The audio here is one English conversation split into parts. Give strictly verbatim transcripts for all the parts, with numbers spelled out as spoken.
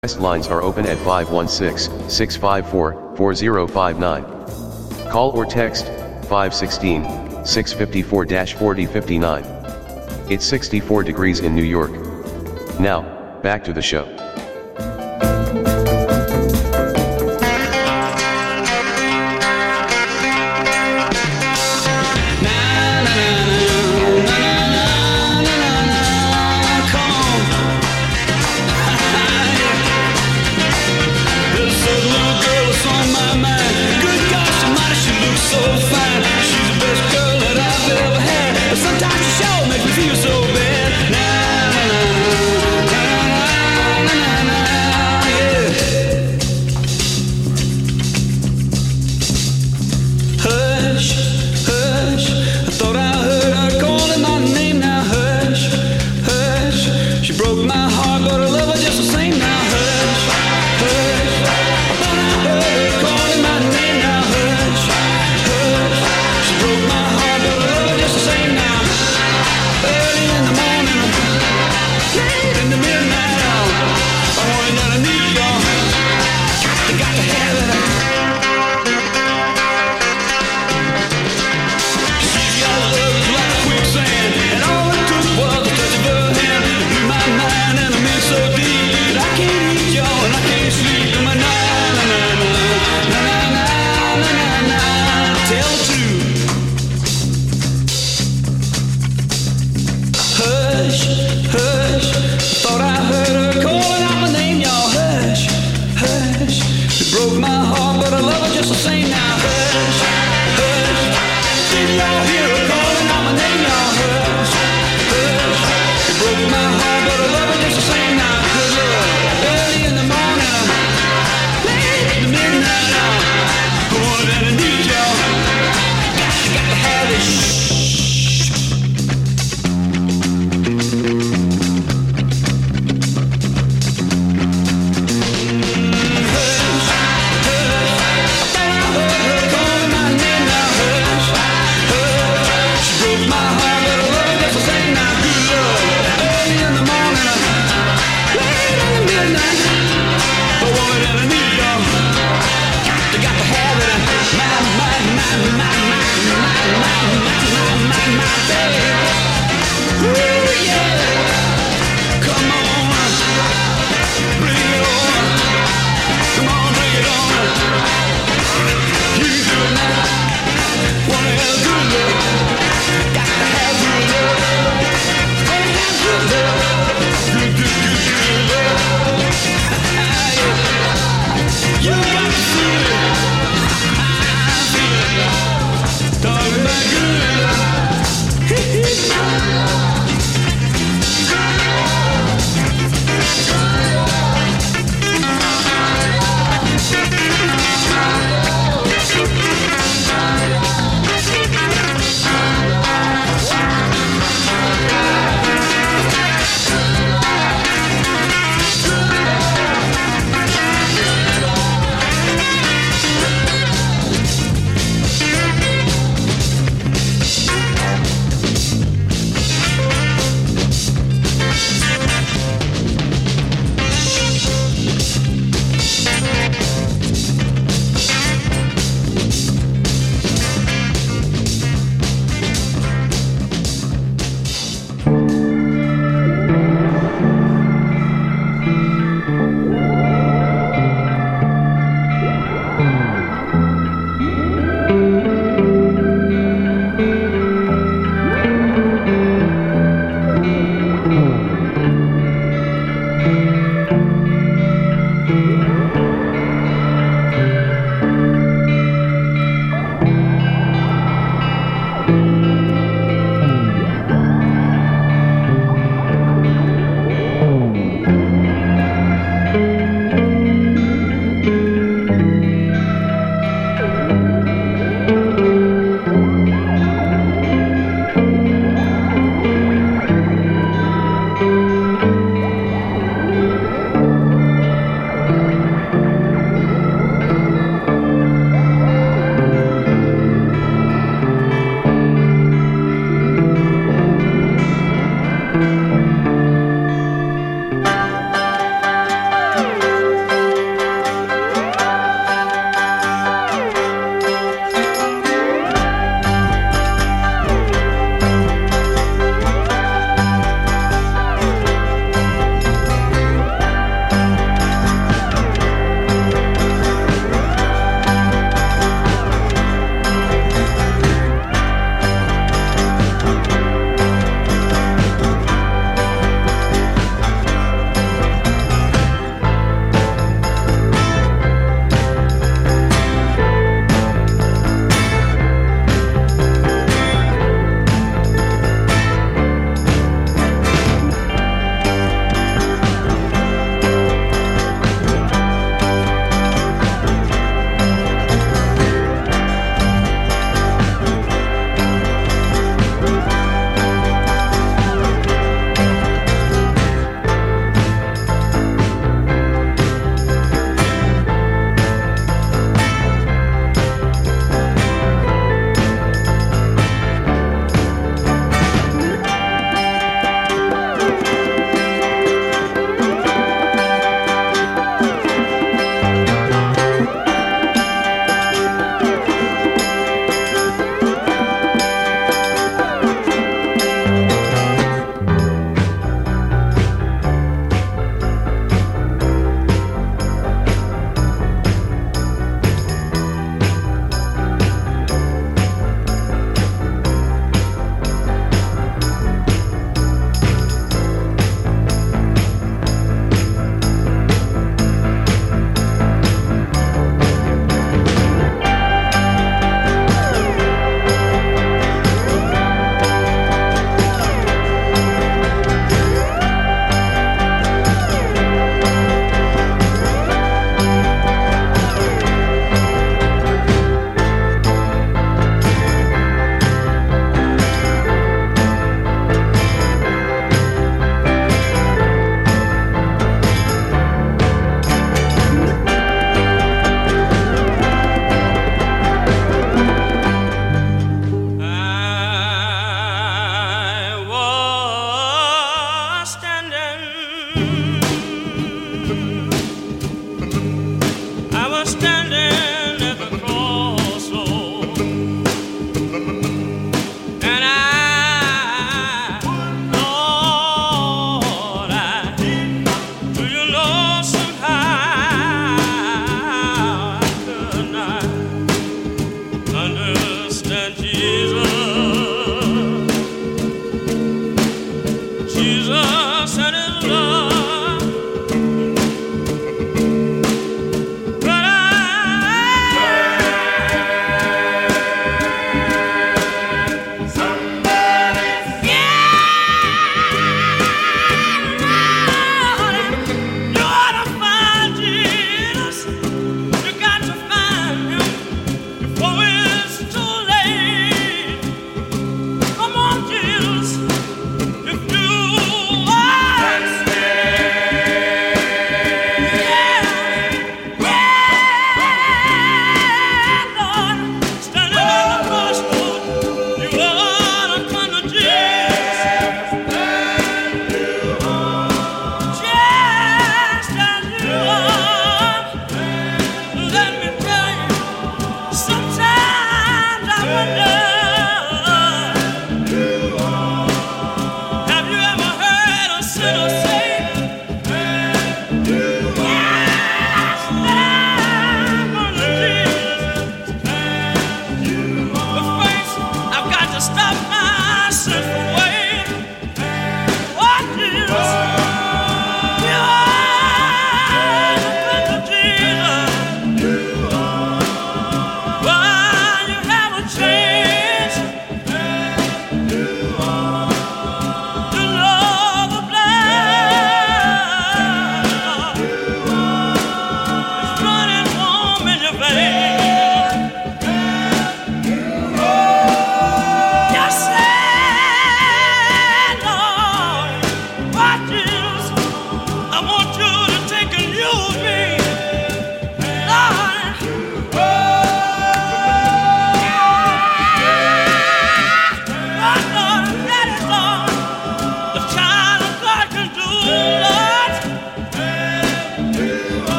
Guest lines are open at five one six, six five four, four zero five nine. Call or text five one six, six five four, four zero five nine. It's sixty-four degrees in New York. Now, back to the show. Sometimes you sure make me feel so bad. Nah, nah, nah, nah, nah, nah, nah.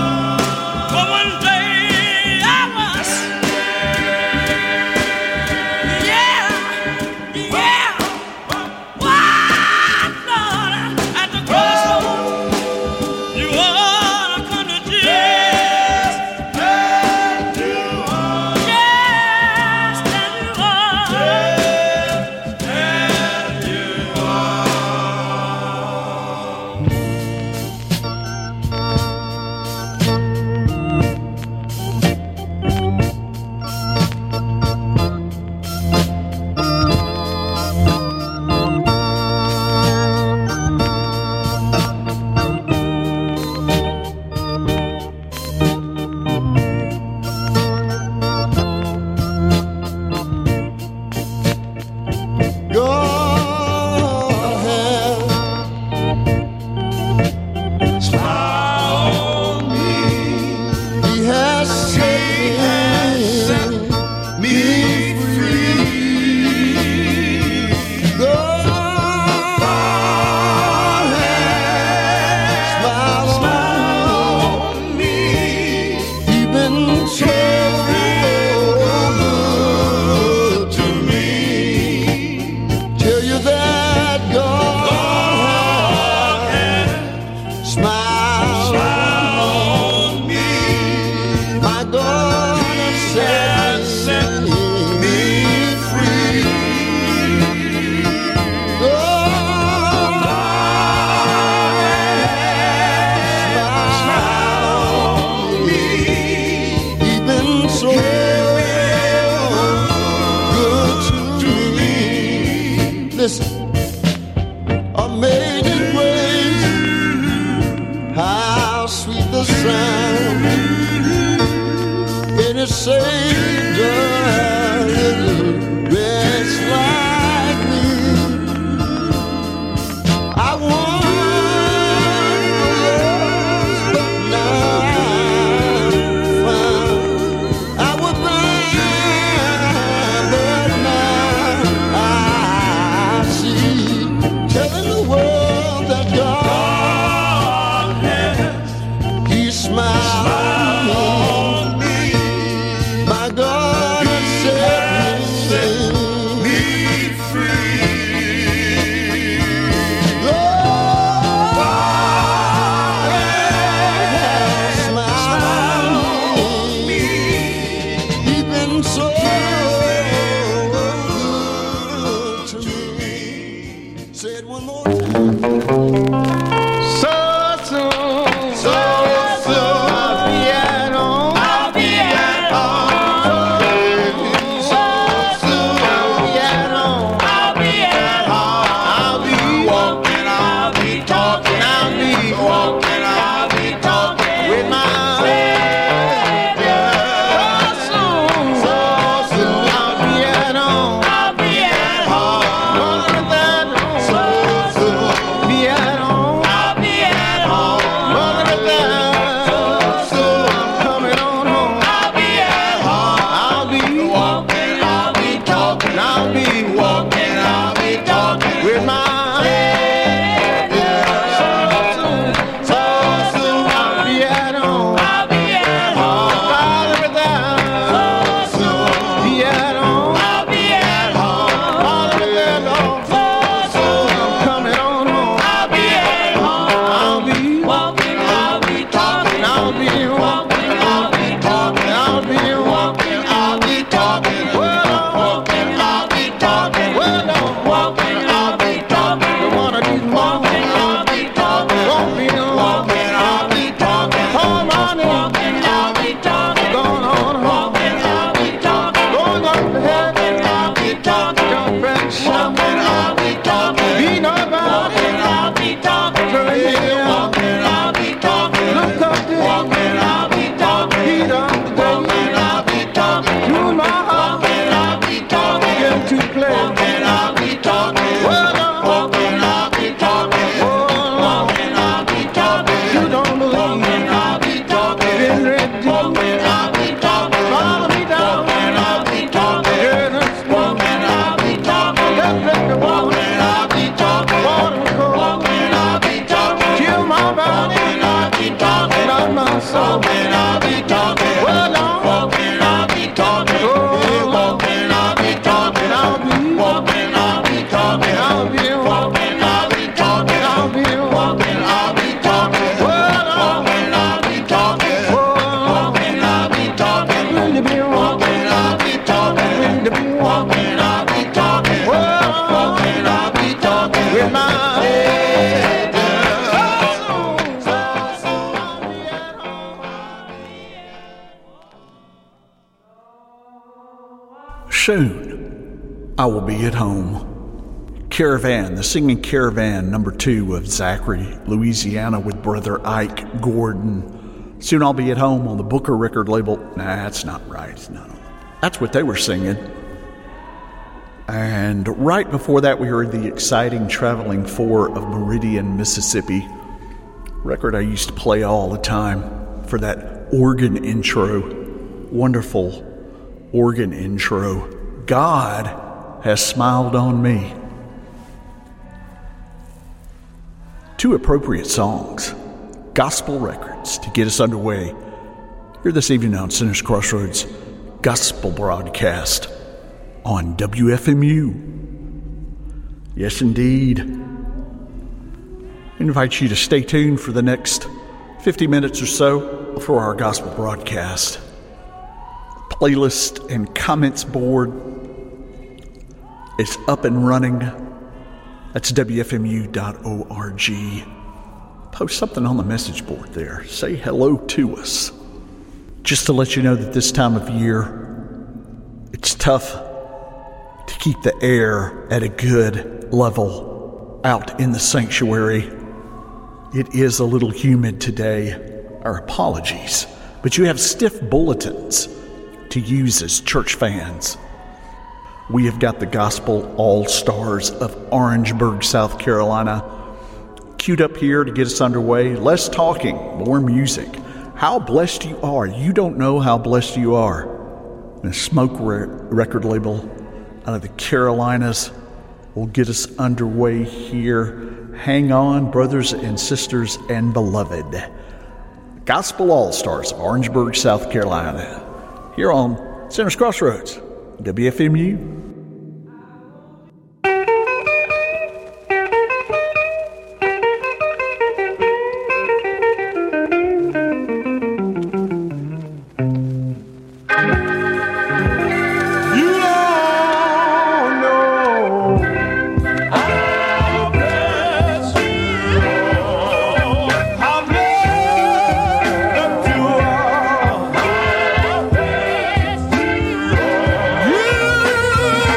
So soon, so soon, walking, I'll be talking. Well, I'm walking, I'll be talking. Oh, walking, I'll be talking. I'll be walking, I'll be talking. I'll be walking, I'll be talking. I'll be walking, I'll be talking. Well, walking, I'll be talking. Walking, I'll be talking. Walking, I'll be talking. Walking, I'll be talking. Walking, I'll be talking with my head down. Soon, I will be at home. Caravan, the Singing Caravan, number two of Zachary, Louisiana, with Brother Ike Gordon. Soon I'll be at home on the Booker record label. Nah, that's not right. No, that's what they were singing. And right before that, we heard the exciting Traveling Four of Meridian, Mississippi. Record I used to play all the time for that organ intro. Wonderful organ intro. God has smiled on me. Two appropriate songs, gospel records to get us underway here this evening on Sinners Crossroads Gospel Broadcast on W F M U. Yes, indeed. I invite you to stay tuned for the next fifty minutes or so for our gospel broadcast. Playlist and comments board is up and running. That's W F M U dot org. Post something on the message board there. Say hello to us. Just to let you know that this time of year, it's tough to keep the air at a good level out in the sanctuary. It is a little humid today. Our apologies. But you have stiff bulletins to use as church fans. We have got the Gospel All-Stars of Orangeburg, South Carolina, queued up here to get us underway. Less talking, more music. How blessed you are. You don't know how blessed you are. The Smoke re- record label out of the Carolinas will get us underway here. Hang on, brothers and sisters and beloved. Gospel All-Stars of Orangeburg, South Carolina, here on Sinners Crossroads, W F M U. You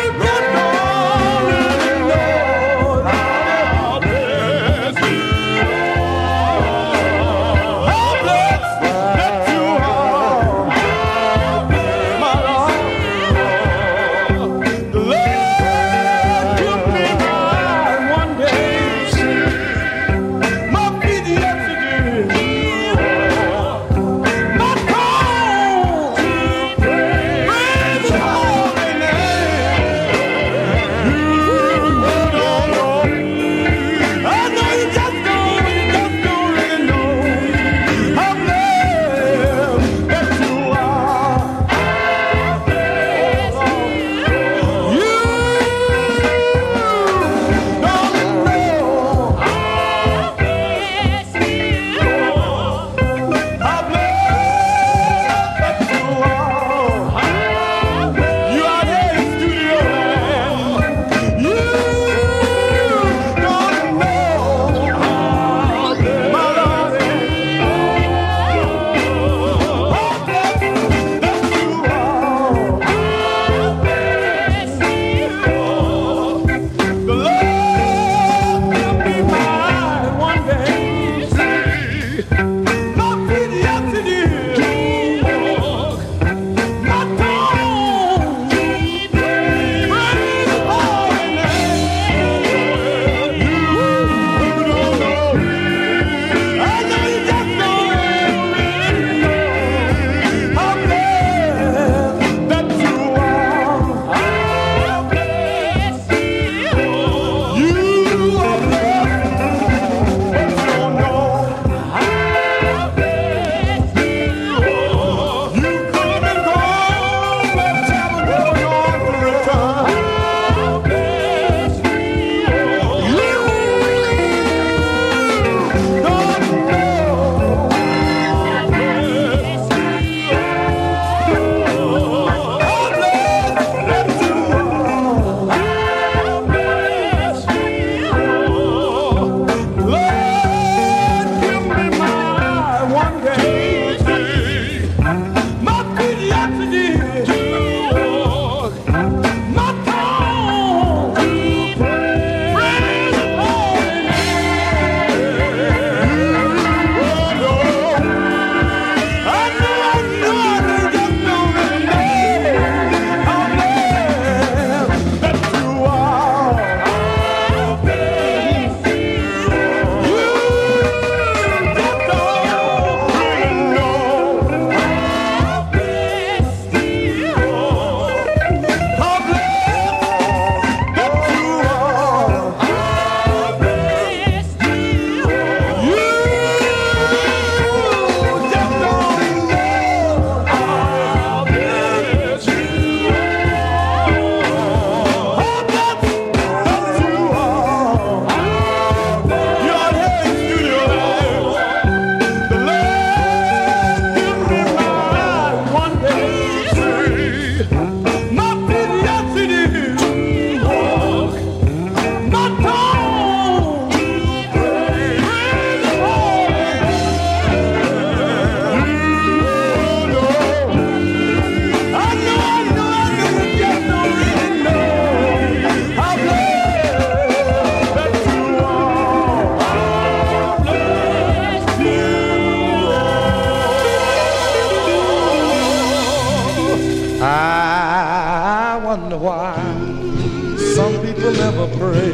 pray.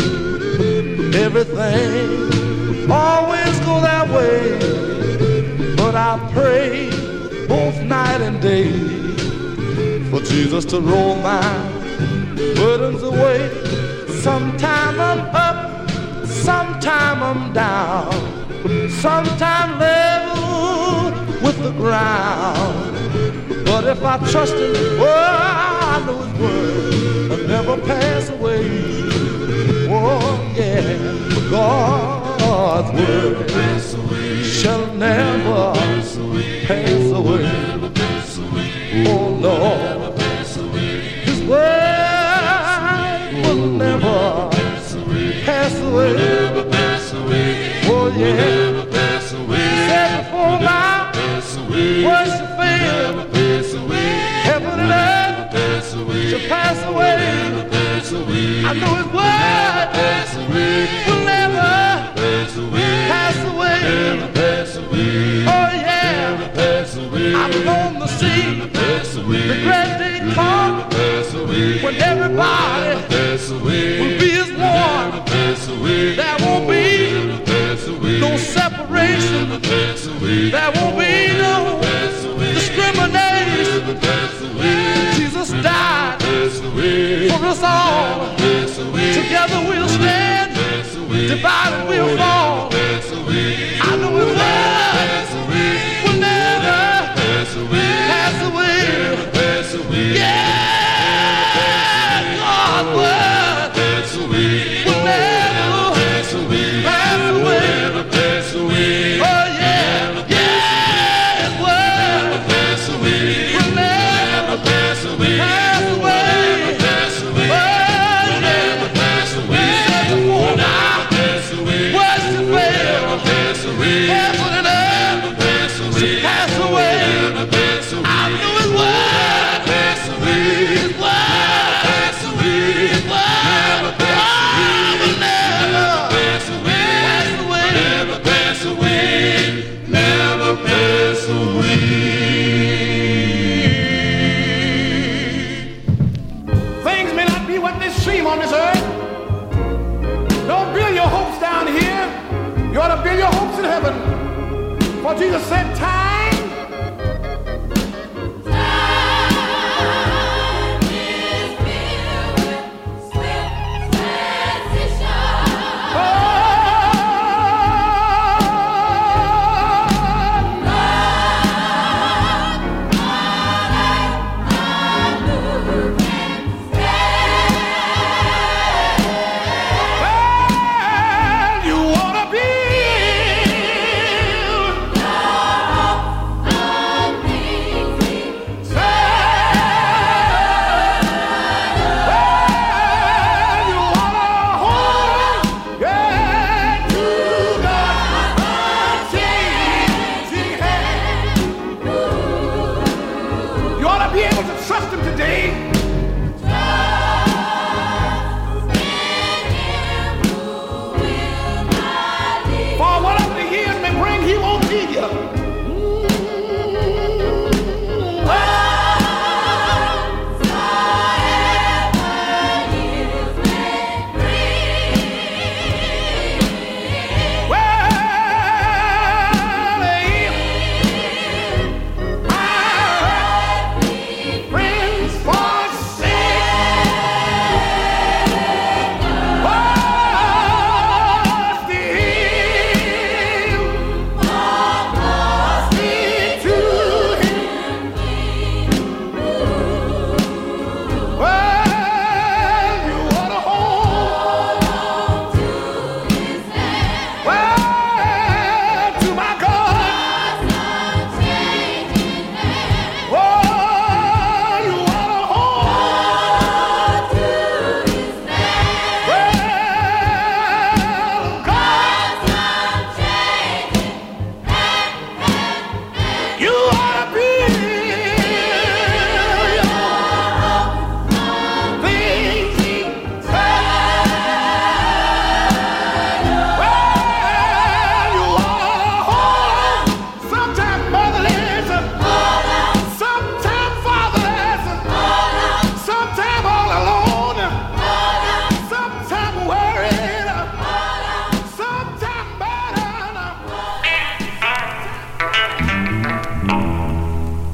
Everything always go that way, but I pray both night and day for Jesus to roll my burdens away. Sometime I'm up, sometime I'm down, sometime level with the ground. But if I trust in His word, I know His word will never pass away. Oh yeah, God's word shall never pass away. Oh Lord, His word will never pass away. Oh yeah, said before my worship fail, heaven and earth shall pass away. I know His word will never pass away. Oh yeah, I'm on the sea. The great day come when everybody will be as one. There won't be no separation. There won't be no discrimination. Jesus died for us all. Together we'll stand, divided we'll fall. I know His word will never pass away. Yeah, God's word will never pass away. Oh yeah, yeah, His word will never pass away. Heaven and earth shall pass away. I know His word, His word, His word, oh, will never pass away, never pass away, never pass away. Things may not be what they seem on this earth. Don't build your hopes down here. You ought to build your hopes in heaven. For Jesus said, time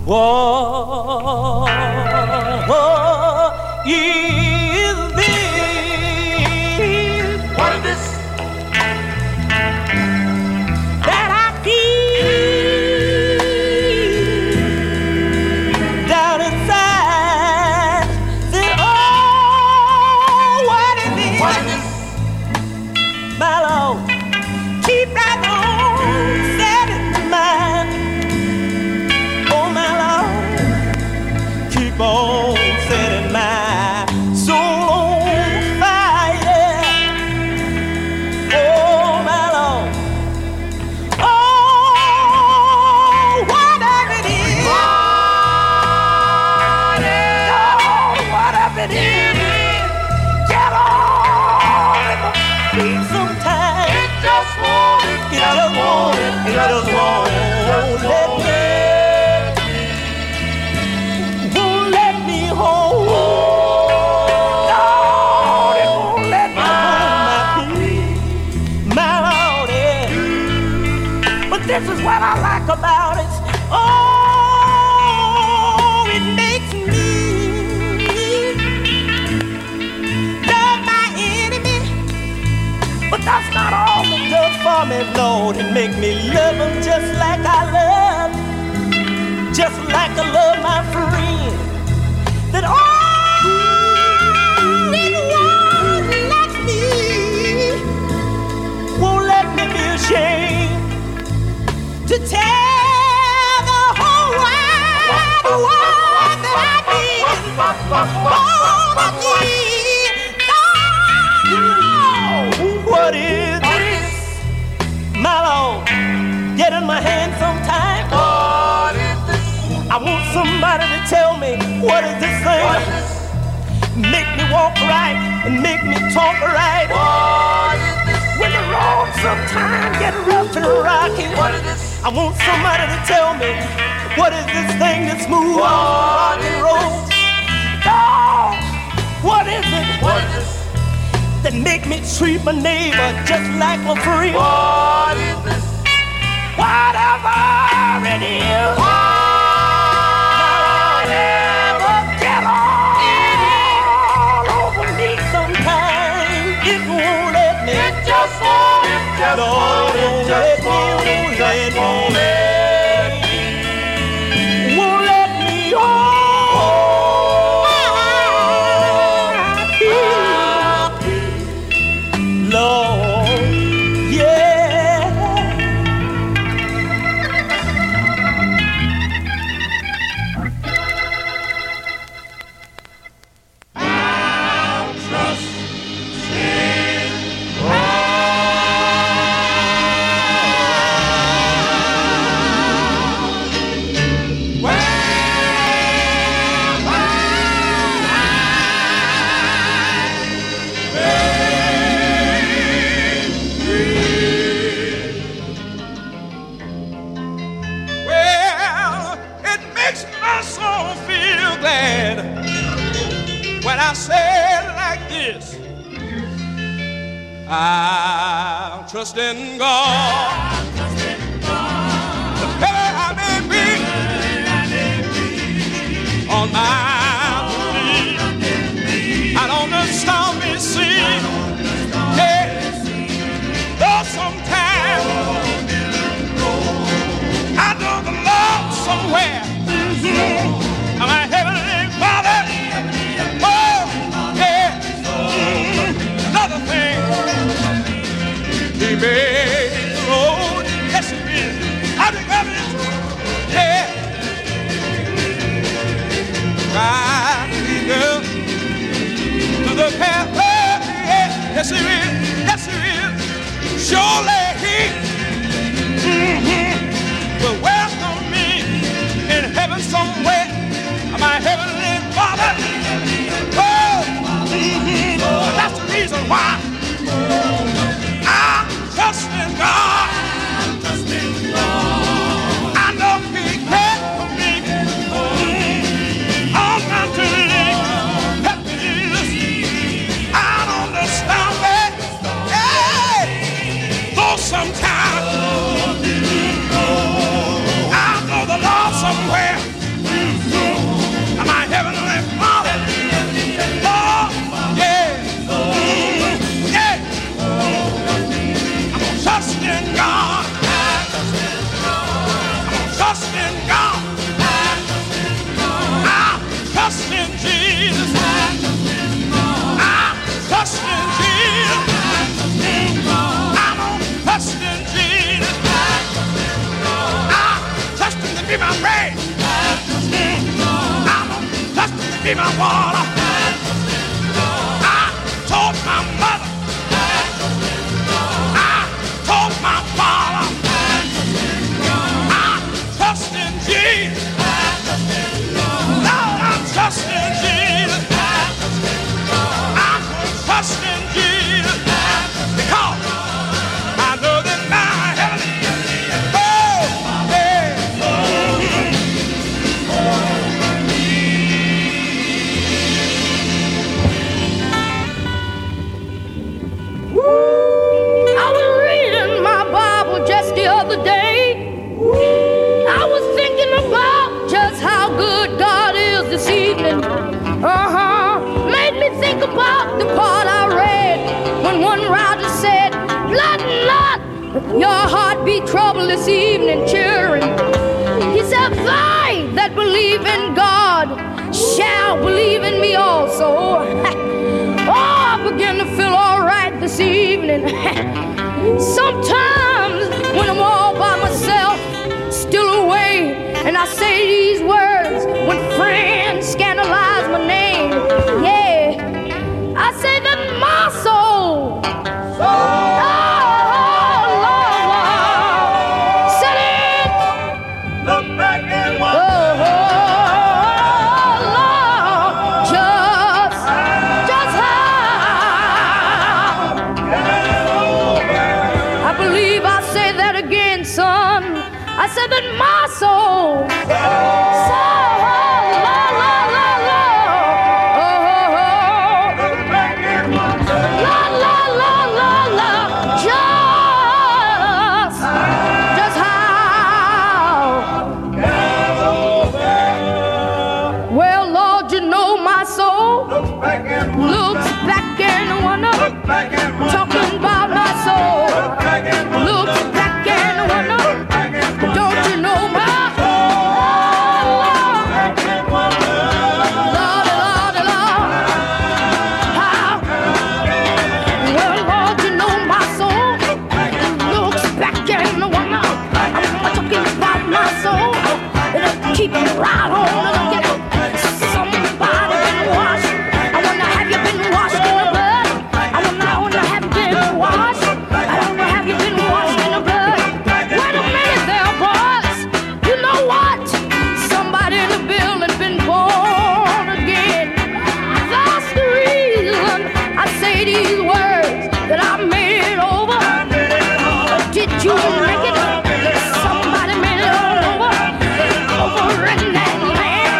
What is this? What is this? That I feel down inside. Say, oh, what is this? What is this? My Lord, keep right on setting my mind. Keep on setting my soul on fire. Oh, my Lord. Oh, whatever it is. Oh, whatever it is. Get on in my feet sometime. It just won't. It just won't. It just won't. Let me. This is what I like about it. Oh, it makes me love my enemy. But that's not all it does for me, Lord. It makes me love him just like I love, just like I love my friend. That all in one like me won't let me be ashamed to tell the whole wide world that I need all of thee. No, what is this? My Lord, get in my hand sometime. What is this? I want somebody to tell me what is this thing? What is this? Make me walk right and make me talk right. What is this? When the road sometimes get rough and rocky. What is this? I want somebody to tell me what is this thing that's smooth on the road? Oh, what is it? What is this? That make me treat my neighbor just like a friend? What is this? Whatever it is. Whatever get all over me sometime. It won't let me. It just won't. It just won't. It just won't. Let me, won't let me oh, Lord, yeah. I'll trust in God. When I say it like this, I'll trust in God. Whatever I may be on my feet, out on the stormy sea, yes, though sometimes I know the Lord somewhere. Mm-hmm. Am I heavenly Father? Another thing, he made the road, yes he did. I remember it, yeah. God lead us to the path of yeah. Yes he will, yes he will. Surely he mm-hmm, will welcome me in heaven somewhere. My heavenly Father. Oh, mm-hmm. That's the reason why I trust in God. I know He cares for me. All my days, happiness. I understand that. Hey, though sometimes I know the Lord somewhere. be my water. I told my mother. I told my father. I trust in Jesus. Lord, I trust in Jesus. I trust in Jesus because I know that my heavenly, oh, yeah. I was reading my Bible just the other day. I was thinking about just how good God is this evening. Uh-huh. Made me think about the part I read when one writer said, "Let not your heart be troubled this evening, children." He said, "They that believe in God shall believe in me also." Oh, I begin to feel all right this evening. Sometimes when I'm all by myself, still away, and I say these words when friends scandalize my name, yeah, I say that my soul, oh, Lord, said it. Look back and watch. Oh, Lord, just, just how I believe I say that again, son. I said that my soul, soul, la, la, la, la, oh, la, la, la, la, la, just, just how. Well, Lord, you know my soul looks back and wonder, talking about my soul, looks back and wonder. Don't you know my Lord, Lord, Lord, how? Well, Lord, you know my soul looks back and wonder. I'm talking about my soul. It'll keep me right on looking. Somebody been washed. I wonder, have you been washed in the blood? I wonder, I wonder, have you been washed? I wonder, have you been washed in the blood? Wait a minute there, boys. You know what? Somebody in the building been born again. That's the reason I say these words, that I made it over. Did you make it? Somebody made it all over. Over in that land.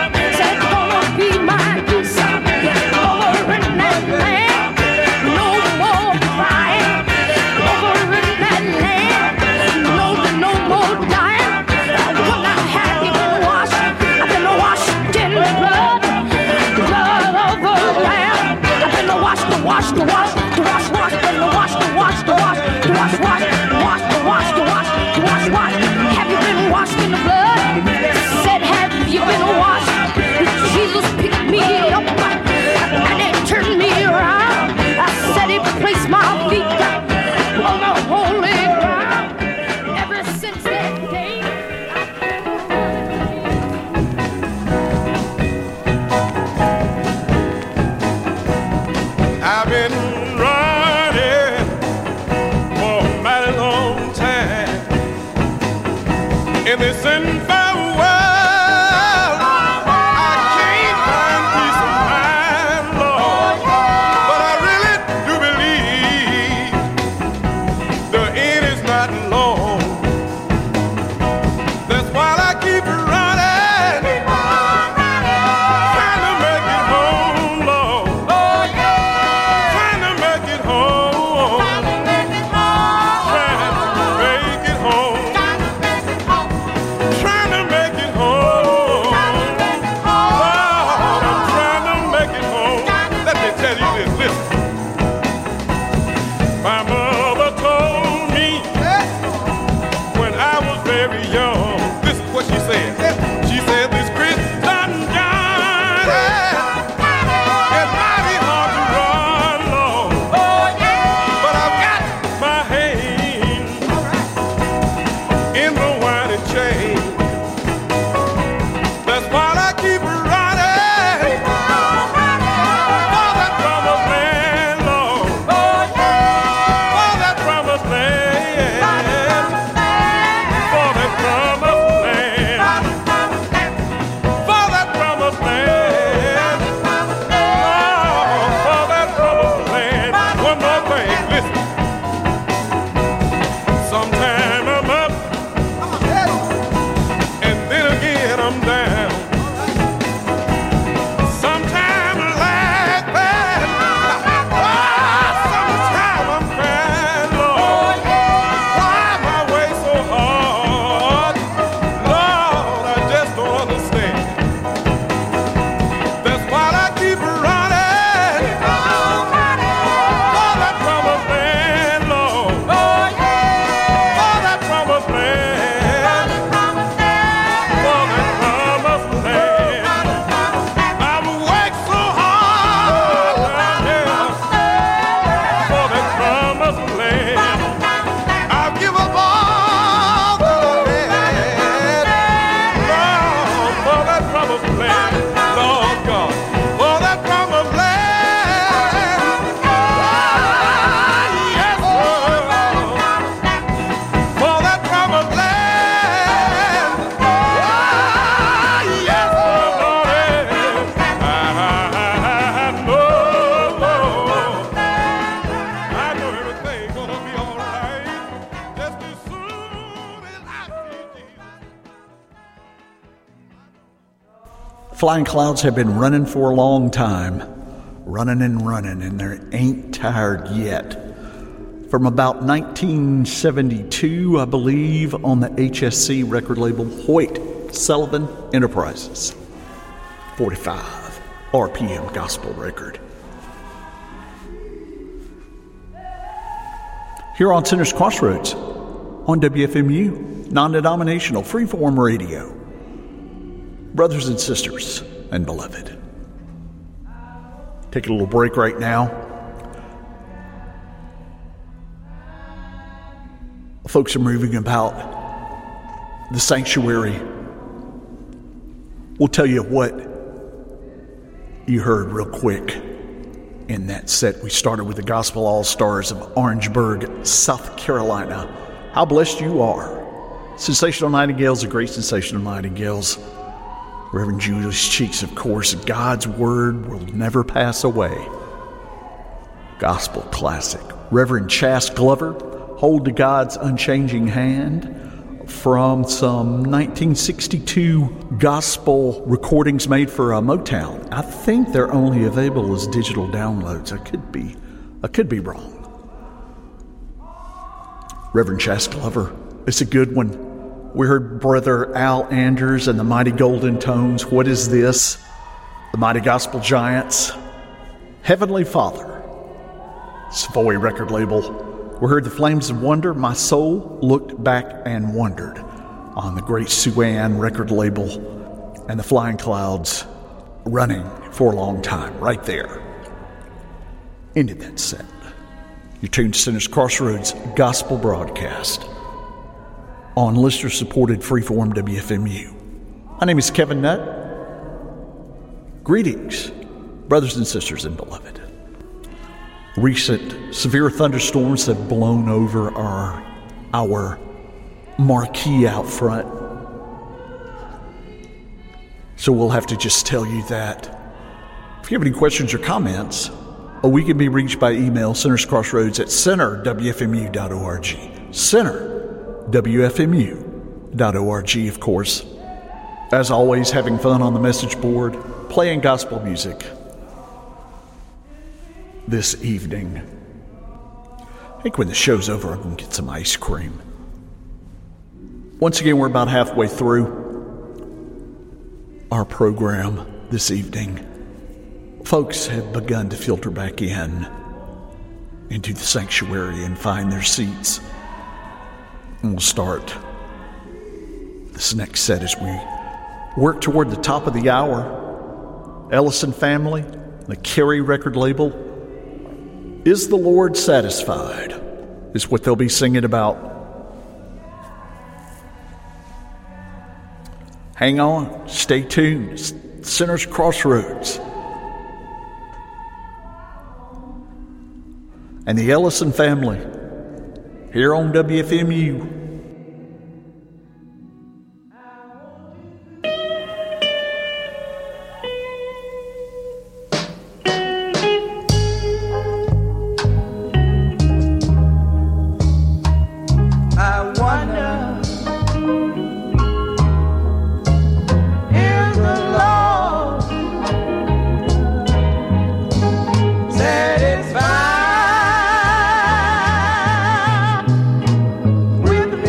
Flying Clouds have been running for a long time, running and running, and they ain't tired yet. From about nineteen seventy-two, I believe, on the H S C record label Hoyt Sullivan Enterprises. forty-five R P M gospel record. Here on Sinners Crossroads, on W F M U, non-denominational, freeform radio. Brothers and sisters and beloved. Take a little break right now. Folks are moving about the sanctuary. We'll tell you what you heard real quick in that set. We started with the Gospel All-Stars of Orangeburg, South Carolina. How blessed you are. Sensational Nightingales, the great Sensational Nightingales. Reverend Julius Cheeks, of course. God's Word will never pass away. Gospel classic. Reverend Chas Glover, Hold to God's Unchanging Hand, from some nineteen sixty-two gospel recordings made for uh, Motown. I think they're only available as digital downloads. I could be, I could be wrong. Reverend Chas Glover, it's a good one. We heard Brother Al Anders and the Mighty Golden Tones. What is this? The Mighty Gospel Giants. Heavenly Father. Savoy record label. We heard the Flames of Wonder. My Soul Looked Back and Wondered on the great Sue Ann record label. And the Flying Clouds, Running for a Long Time, right there. Ended that set. You're tuned to Sinners Crossroads Gospel Broadcast on listener-supported freeform W F M U. My name is Kevin Nutt. Greetings, brothers and sisters and beloved. Recent severe thunderstorms have blown over our, our marquee out front. So we'll have to just tell you that. If you have any questions or comments, oh, we can be reached by email, sinnerscrossroads at center w f m u dot org. Center W F M U dot org, of course. As always, having fun on the message board, playing gospel music this evening. I think when the show's over, I'm going to get some ice cream. Once again, we're about halfway through our program this evening. Folks have begun to filter back in into the sanctuary and find their seats. And we'll start this next set as we work toward the top of the hour. Ellison Family, the Carey record label. Is the Lord Satisfied? Is what they'll be singing about. Hang on, stay tuned. Sinners Crossroads. And the Ellison Family here on W F M U. With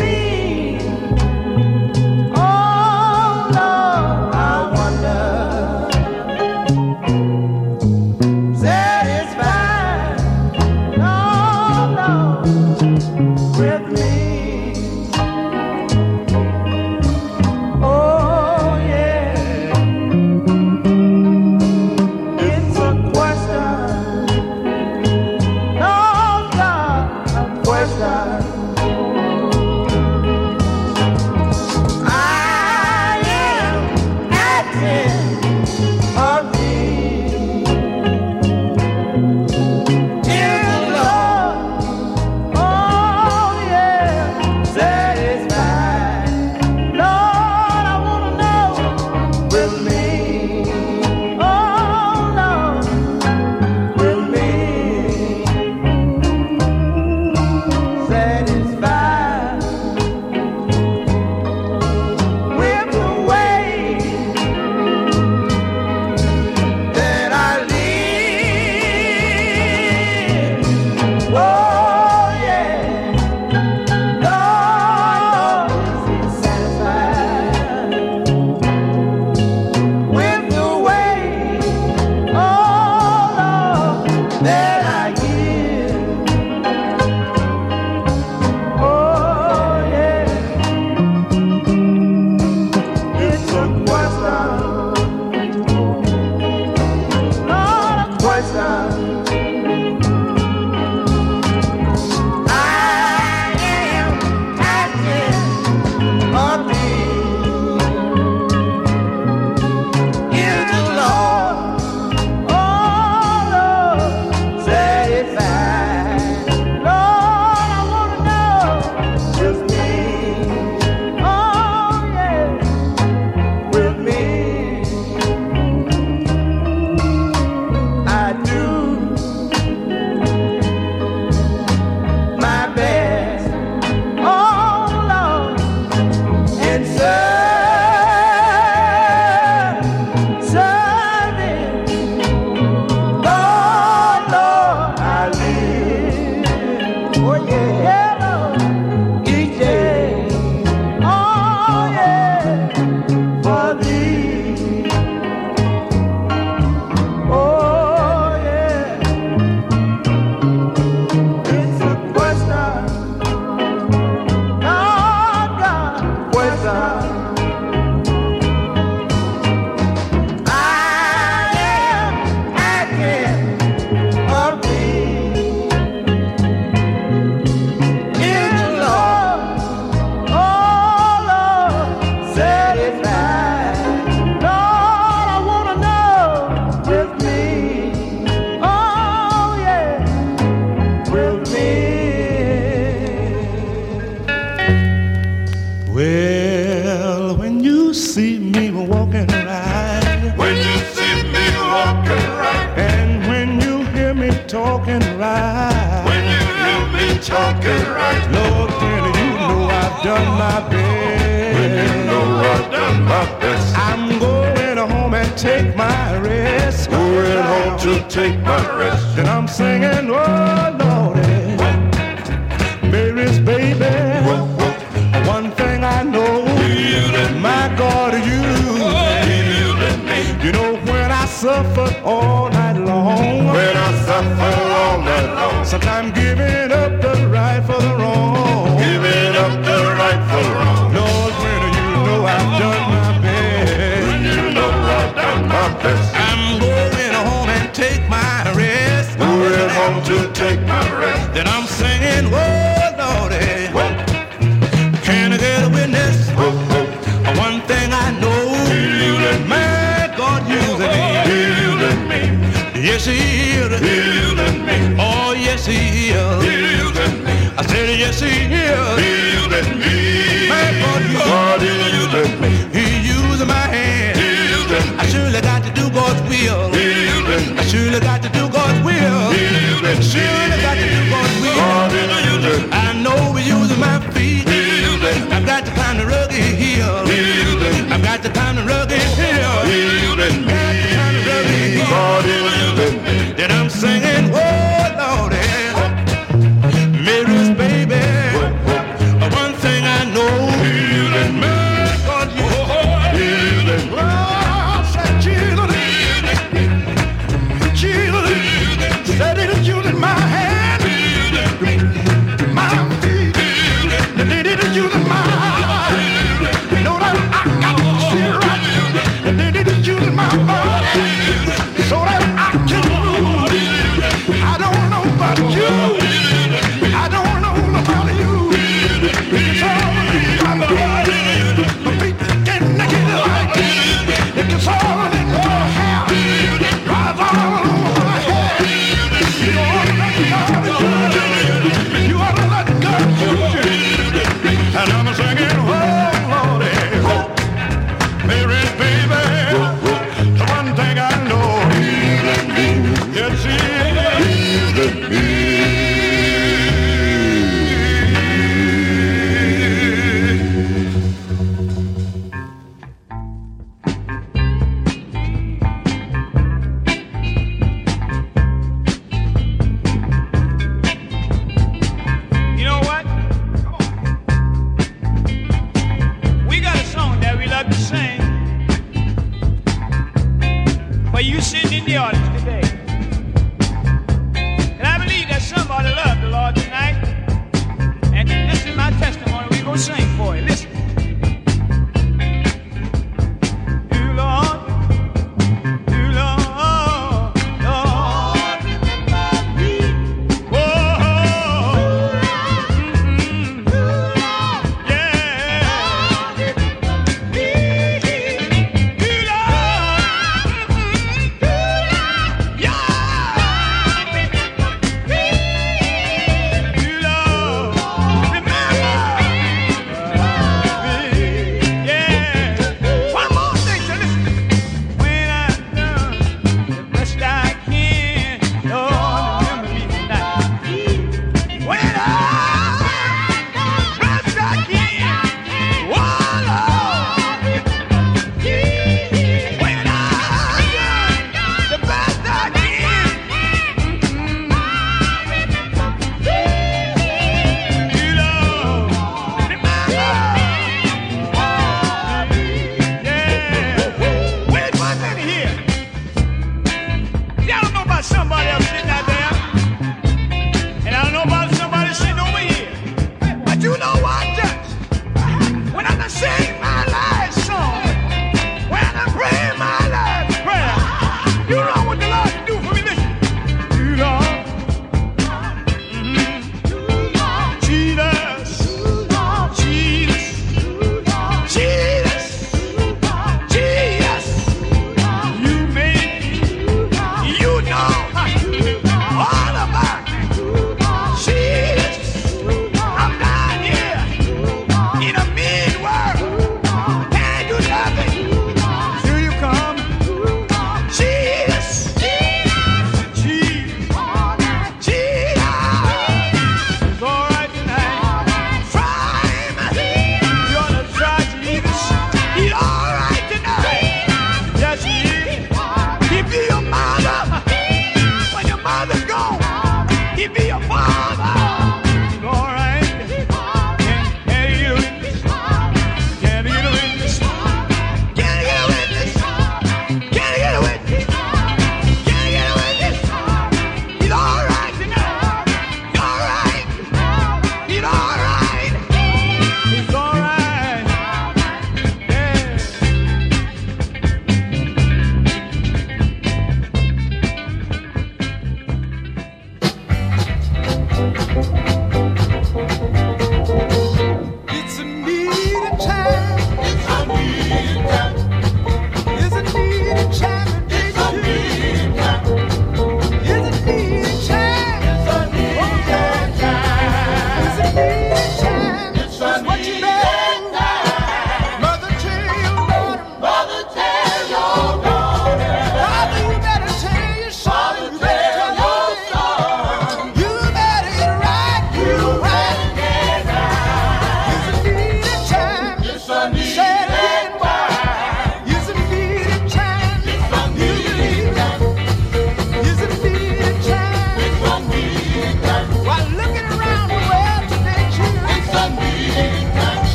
walking right. And when you hear me talking right, When you hear me talking right, Lord, when you know I've done my best. when you know I've done my best. I'm going home and take my rest. Going home to take my rest. Then I'm singing, oh Lordy, Mary's baby. One thing I know, my God, you, you know when I suffered all night long, When I suffer all night long, sometimes giving up the right for the wrong. giving up the right for wrong. Lord, when you know I've done my best. When you know I've done my best. I'm going home and take my rest. Going home to take my rest. Then I'm singing, oh Lordy, can I get a witness? One thing I know, my God using me. Yes, he is. Oh, yes, he is. I said, yes, he is. My God using me. He using my hand. I surely got to do God's will. I surely got to do God's will. Surely got to do God's will. I know he's using my feet. I've got to climb the rugged hill. I've got to climb the rugged hill. Got to climb the rugged hill. Then I'm singing, oh Lordy, Mary's baby. One thing I know, my God, you, oh, said Jesus, Jesus, said it is using my hand, my feet, it is using my eyes. You know that I got to see right, and it is using my body, so that I can move.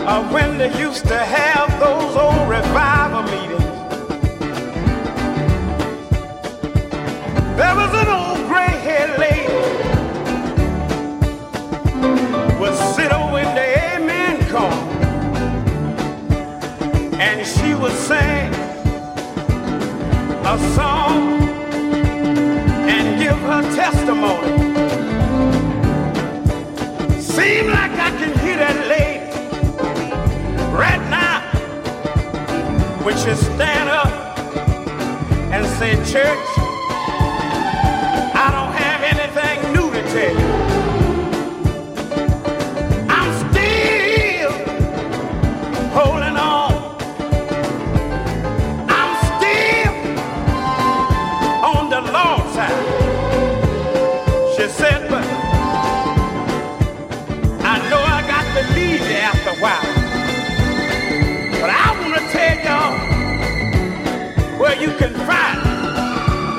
uh, when they used to have those old revival meetings. There was an old gray-haired lady would sit over in the amen corner, and she would sing a song and give her testimony. Seems like I can hear that lady right now when she stand up and say, church, I don't have anything new to tell you. I'm still holding on. I'm still on the Lord's side. She said, but I know I got to leave you after a while. But I want to tell y'all where you can find it.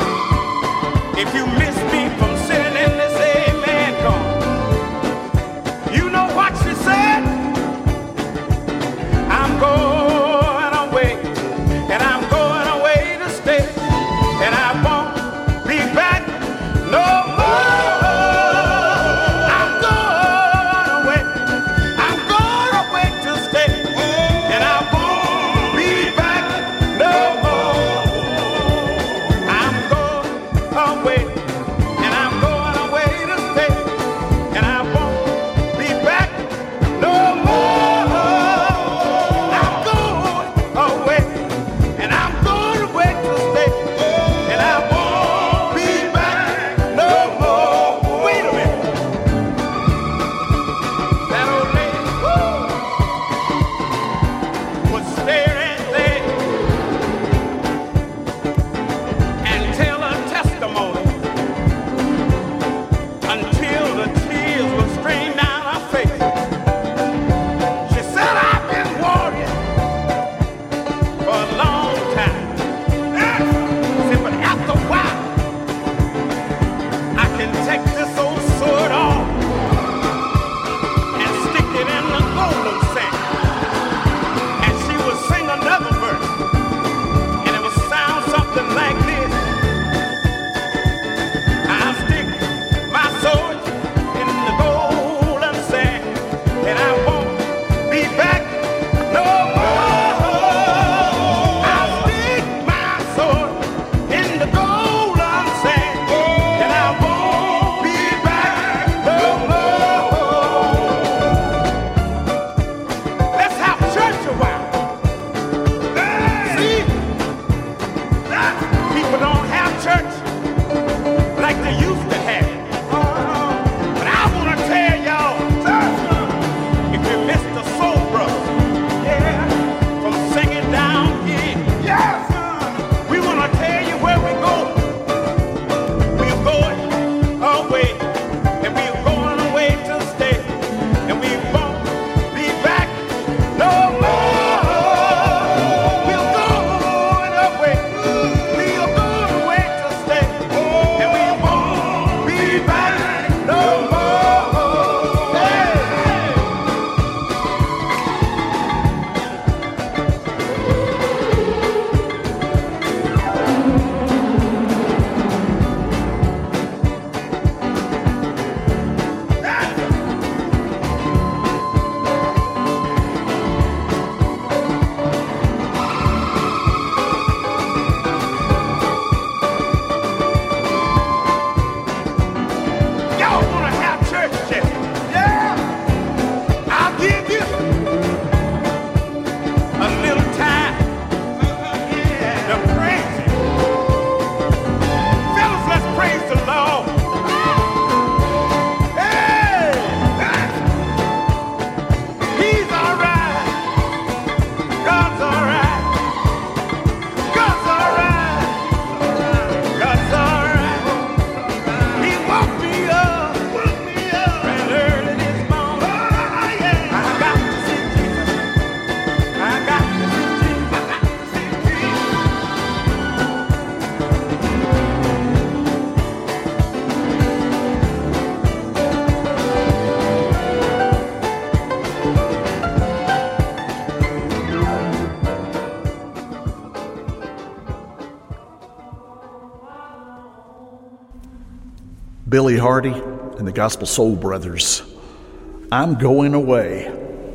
Billy Hardy and the Gospel Soul Brothers. I'm Going Away.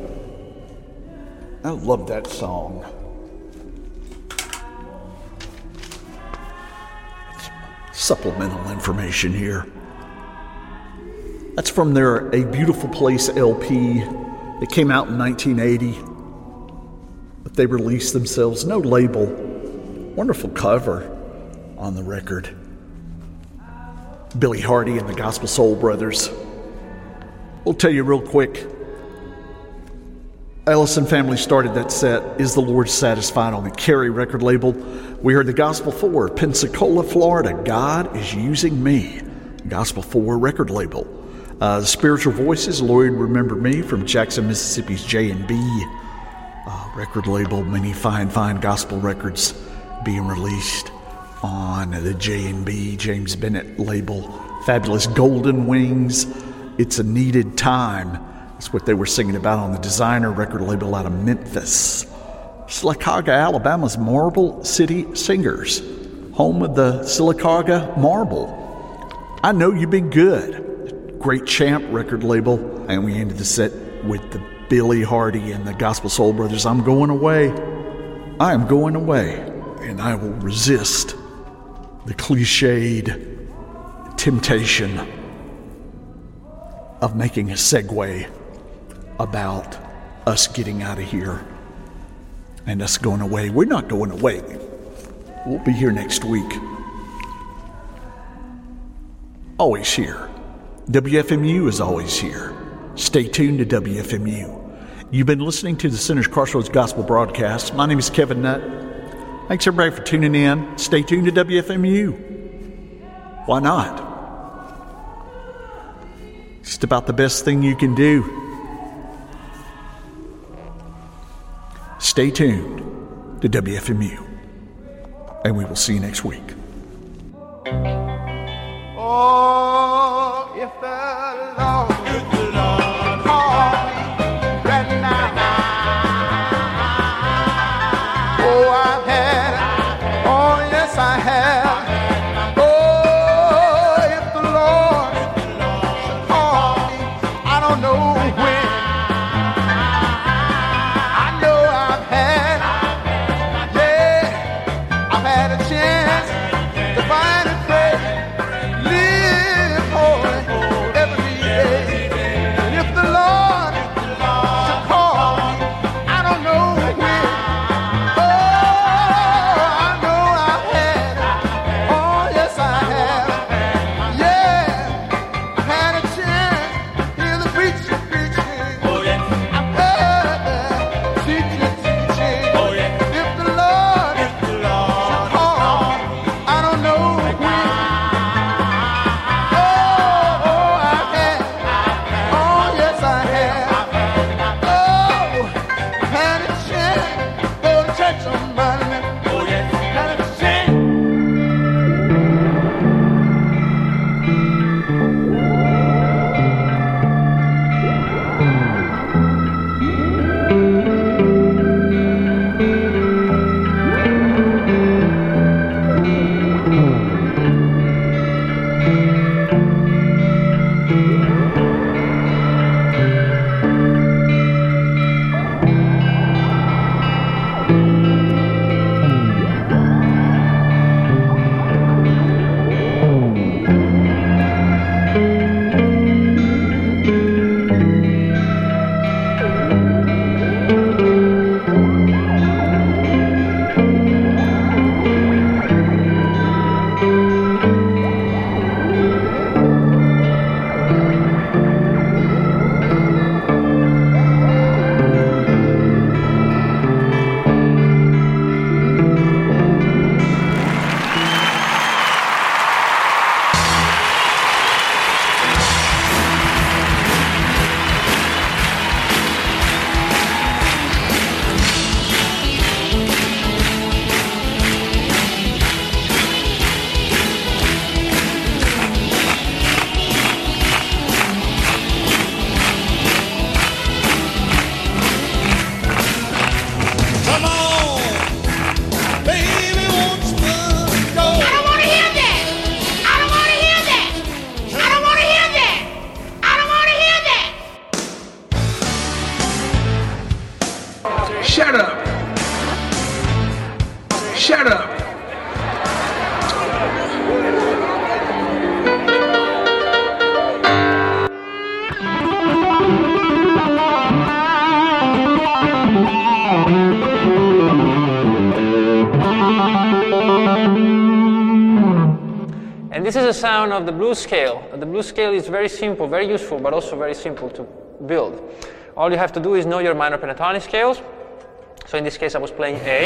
I love that song. Supplemental information here. That's from their A Beautiful Place L P. It came out in nineteen eighty. But they released themselves, no label. Wonderful cover on the record. Billy Hardy and the Gospel Soul Brothers. We'll tell you real quick. Ellison Family started that set, Is the Lord Satisfied, on the Carey record label. We heard the Gospel four, Pensacola, Florida, God is Using Me. Gospel four record label. Uh, the Spiritual Voices, Lord Remember Me, from Jackson, Mississippi's J and B uh, record label. Many fine, fine gospel records being released on the J and B James Bennett label. Fabulous Golden Wings, It's a Needed Time. That's what they were singing about on the Designer record label out of Memphis. Sylacauga, Alabama's Marble City Singers, home of the Sylacauga Marble. I Know You've Been Good, Great Champ record label. And we ended the set with the Billy Hardy and the Gospel Soul Brothers. I'm going away. I am going away, and I will resist the cliched temptation of making a segue about us getting out of here and us going away. We're not going away. We'll be here next week. Always here. W F M U is always here. Stay tuned to W F M U. You've been listening to the Sinners Crossroads Gospel Broadcast. My name is Kevin Nutt. Thanks everybody for tuning in. Stay tuned to W F M U. Why not? Just about the best thing you can do. Stay tuned to W F M U, and we will see you next week. Oh, if the Lord, if the Lord called me right now, oh, I've had it. Oh, yes, I have. Oh, if the Lord called me, I don't know when. I know I've had, yeah, I've had a chance. Shut up. Shut up. And this is the sound of the blues scale. The blues scale is very simple, very useful, but also very simple to build. All you have to do is know your minor pentatonic scales. So in this case, I was playing A.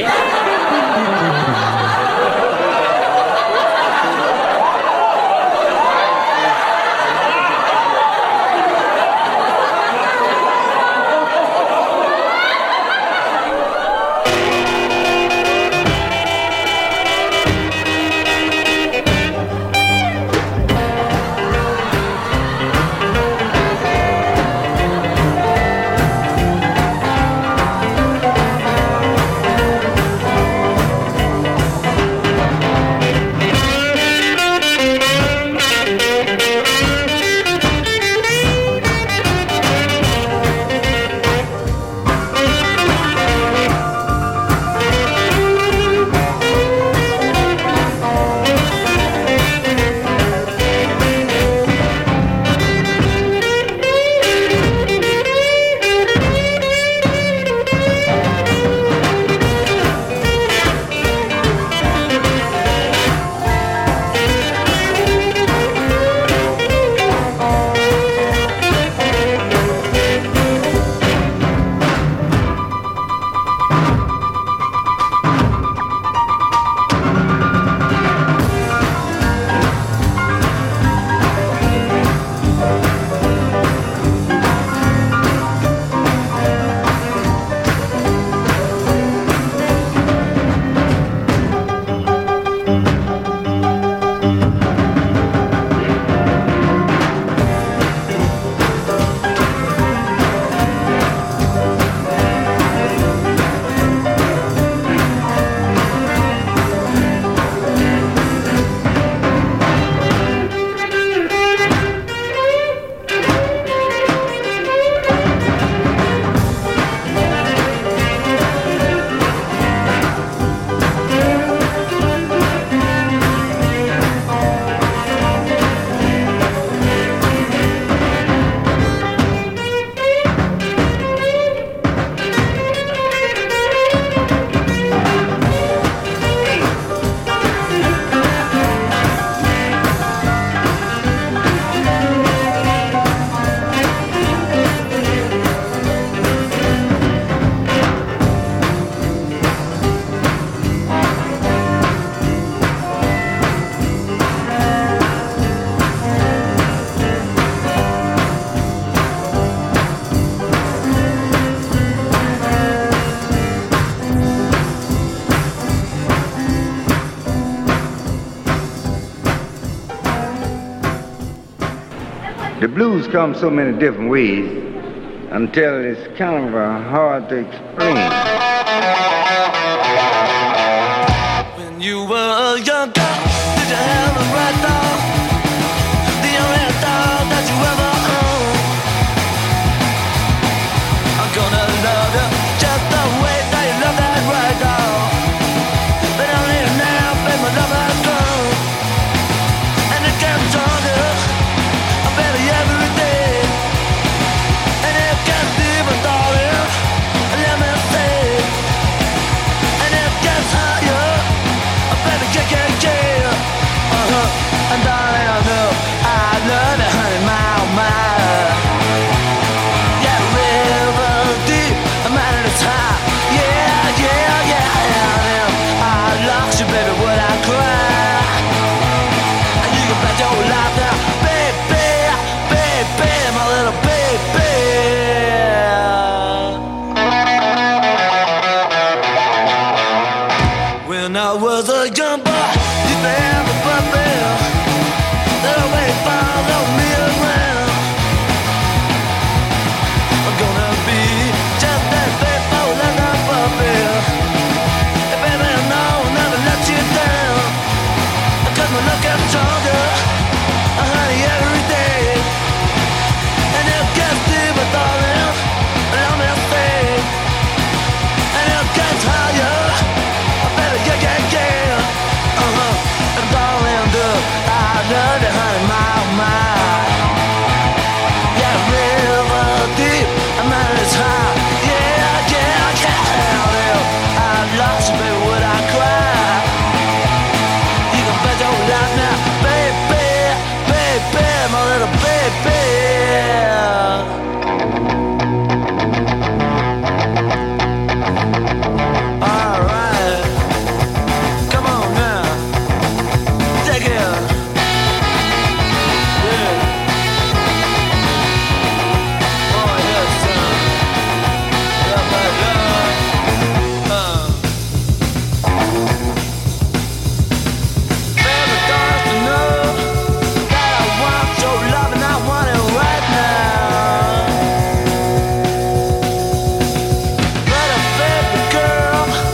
The blues come so many different ways until it's kind of uh, hard to explain. When you were a young girl, did you have a right dog? The only dog that you ever owned. I'm gonna love you just the way that you love that right dog. But only now, baby, my love has gone. And it gets stronger, better every day. And it gets deeper, darling, let me say. And it gets higher, better get, get, get. Uh-huh, and darling, I know I love you, honey, my, oh, my. Yeah, river deep, I'm out of the top. Yeah, yeah, yeah, yeah. I lost you, baby, would I cry? And you can bet your life now, baby. Baby, my little baby. When I was a young boy, you